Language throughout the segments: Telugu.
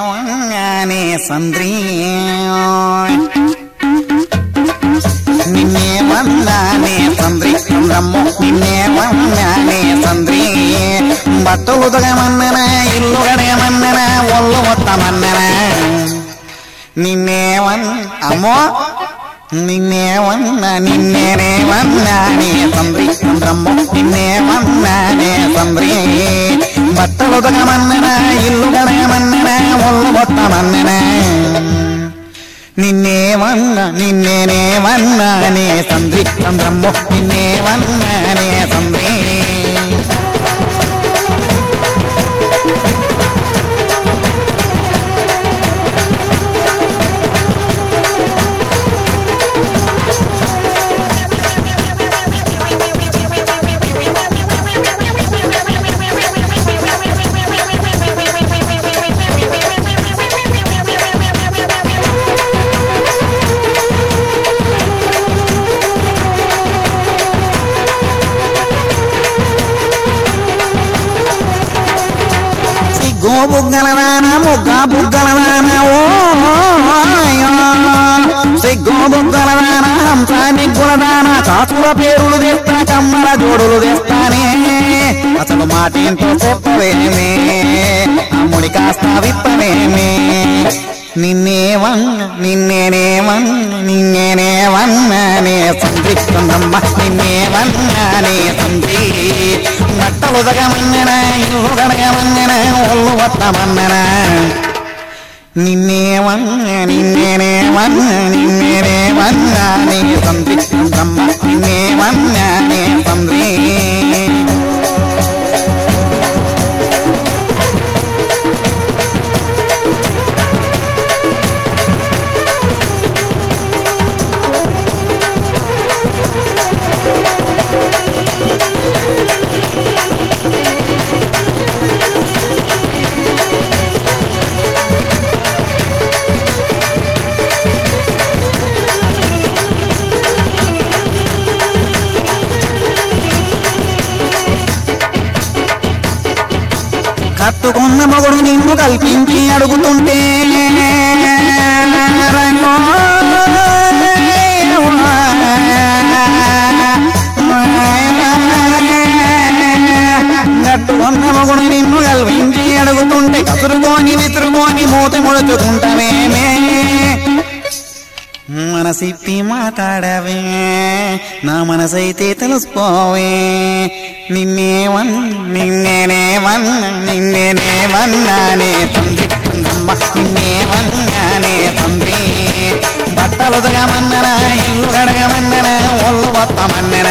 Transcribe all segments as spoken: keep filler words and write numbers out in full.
వన్నానే సంద్రీ నిన్నే వన్నానే సంద్రీ చంద్రమ్మ నిన్నే వన్నానే సంద్రీ బట్టలు ఉతకమన్నన ఇల్లు గడగమన్నన ఒళ్ళు మొత్తమన్నన నిన్నే వన్ అమ్మో నిన్నే వన్న నిన్నేనే వన్నానే సంద్రీ చంద్రమ్మ నిన్నే వన్నానే సంద్రీ బట్టలు ఉతకమన్నన ఇల్లు గడగమన్నన ఒళ్ళు మొత్తమన్నన నిన్నే వన్న నిన్నేనే వన్నానే సంద్రీ చంద్రమ్మ నిన్నే వన్నానే సంద్రీ గో బుగ్గలవాన మొగ్గ బుగ్గలవాన ఓ సిగ్గో బుగ్గలవాన హంసాని గులదాన చాతుల పేరులు తెస్తా కమ్మల జోడులు తెస్తానే అసలు మాటేంటో చెప్పవేమే అమ్ముడి కాస్త విప్పవేమే నిన్నే వన్న నిన్నేనే వన్న నిన్నేనే వన్నానే సంద్రీ చంద్రమ్మ నిన్నే వన్నానే సంద్రీ బట్టలు ఉతకమన్నన ఇల్లు గడగమన్నన ఒళ్ళు వత్తమన్నన నిన్నే వన్న నిన్నేనే వన్న నిన్నేనే వన్నానే సంద్రీ చంద్రమ్మ నిన్నే వన్నానే సంద్రీ కట్టుకున్న మొగుడు నిన్ను కల్పించి అడుగుతుంటే కట్టుకున్న మొగుడు నిన్ను కల్పించి అడుగుతుంటే కసురుకోని విసురుకోని మూత ముడుచుకుంటావేమే మనసిప్పి మాట్లాడవే నా మనసైతే తెలుసుకోవే నిన్నే వన్ నిన్నేనే వన్ నిన్నేనే వన్నానే సంద్రీ చంద్రమ్మ నిన్నే వన్నానే సంద్రీ బట్టలు ఉతకమన్నన ఇల్లు గడగమన్నన ఒళ్ళు వత్తమన్నన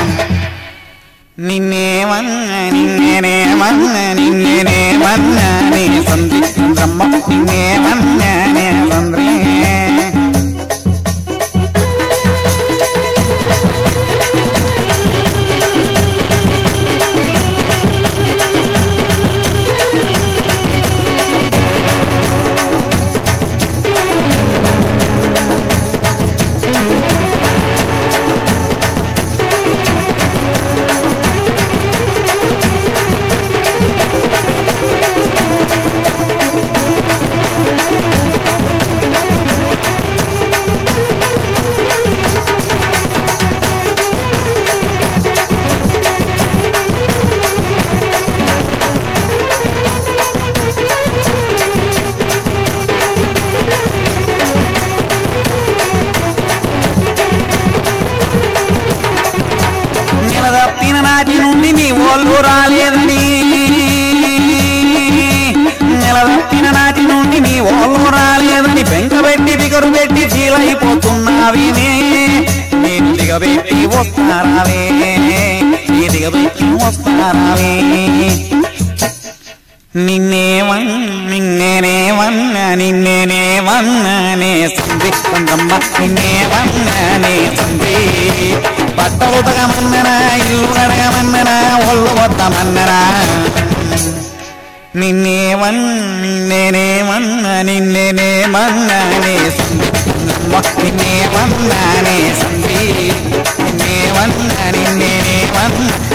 నిన్నే వన్న నిన్నేనే వన్న నిన్నేనే వన్నానే సంద్రీ చంద్రమ్మ నిన్నే వన్నానే సంద్రీ నాటి నుండి నీ ఓళ్ళు రాలేదని నెలదప్పిన నాటి నుండి నీ ఓళ్ళు రాలేదని బెంకబెట్టి బిగరు పెట్టి చీలైపోతున్నావినే నేను దిగబెట్టి వస్తారావే నీ దిగబెట్టి వస్తారావే నిన్నే వన్ నిన్నేనే వన్న నిన్నేనే వన్నానే సంద్రీ చంద్రమ్మ నిన్నే వన్నానే సంద్రీ బట్టలు ఉతకమన్నన ఇల్లు గడగమన్నన ఒళ్ళు వత్తమన్నన నిన్నే వన్ నిన్నేనే వన్న నిన్నేనే వన్నానే సంద్రీ చంద్రమ్మ నిన్నే వన్నానే సంద్రీ నిన్నే వన్న నిన్నేనే వన్న